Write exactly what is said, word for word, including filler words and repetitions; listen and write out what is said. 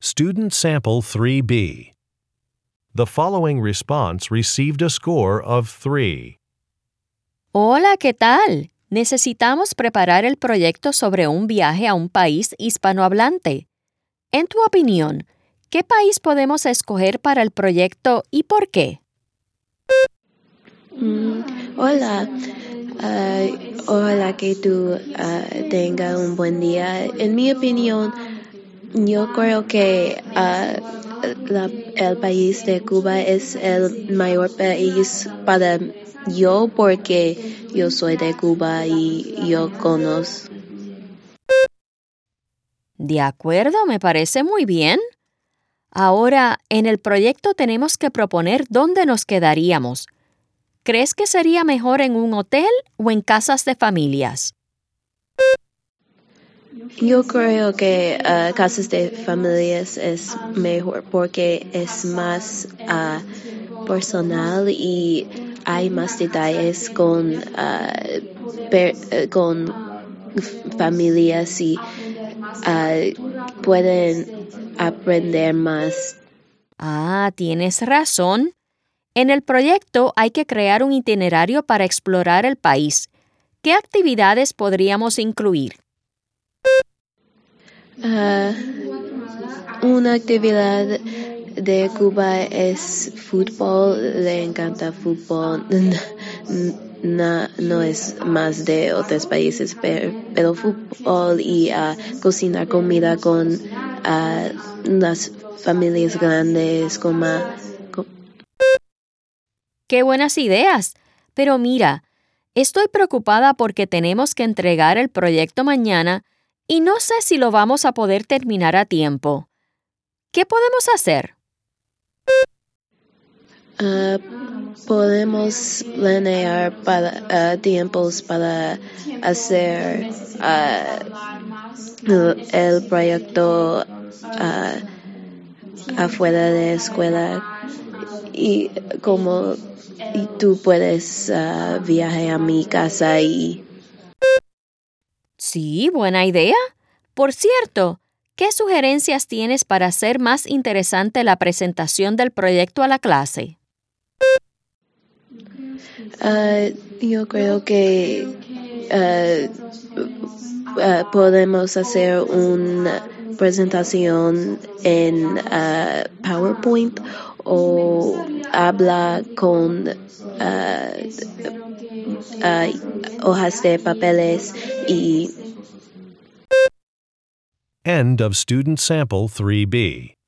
Student Sample three B. The following response received a score of three. Hola, ¿qué tal? Necesitamos preparar el proyecto sobre un viaje a un país hispanohablante. En tu opinión, ¿qué país podemos escoger para el proyecto y por qué? Mm, hola, uh, ojalá que tú uh, tengas un buen día. En mi opinión, yo creo que uh, la, el país de Cuba es el mayor país para yo porque yo soy de Cuba y yo conozco. De acuerdo, me parece muy bien. Ahora, en el proyecto tenemos que proponer dónde nos quedaríamos. ¿Crees que sería mejor en un hotel o en casas de familias? Yo creo que uh, casas de familias es mejor porque es más uh, personal y hay más detalles con, uh, per, uh, con familias y uh, pueden aprender más. Ah, tienes razón. En el proyecto hay que crear un itinerario para explorar el país. ¿Qué actividades podríamos incluir? Uh, una actividad de Cuba es fútbol, le encanta fútbol, no, no es más de otros países, pero, pero fútbol y uh, cocinar comida con uh, las familias grandes, como... Com- ¡Qué buenas ideas! Pero mira, estoy preocupada porque tenemos que entregar el proyecto mañana y no sé si lo vamos a poder terminar a tiempo. ¿Qué podemos hacer? Uh, podemos planear para, uh, tiempos para hacer uh, el proyecto uh, afuera de la escuela y como y tú puedes uh, viajar a mi casa y... Sí, buena idea. Por cierto, ¿qué sugerencias tienes para hacer más interesante la presentación del proyecto a la clase? Uh, yo creo que uh, uh, podemos hacer una presentación en uh, PowerPoint o habla con uh, uh, hojas de papeles y... End of Student Sample three B.